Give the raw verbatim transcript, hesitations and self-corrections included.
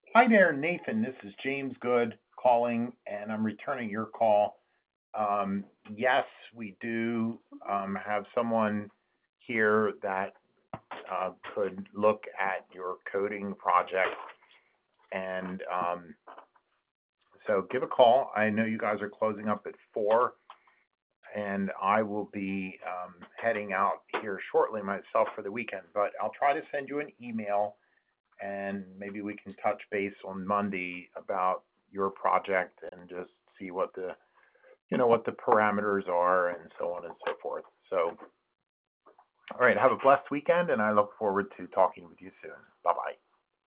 Hi there, Nathan. This is James Good calling, and I'm returning your call. Um, yes, we do um, have someone here that uh, could look at your coding project, and um, so give a call. I know you guys are closing up at four, and I will be um, heading out here shortly myself for the weekend, but I'll try to send you an email and maybe we can touch base on Monday about your project and just see what the you know what the parameters are and so on and so forth. So, all right, have a blessed weekend, and I look forward to talking with you soon. Bye bye.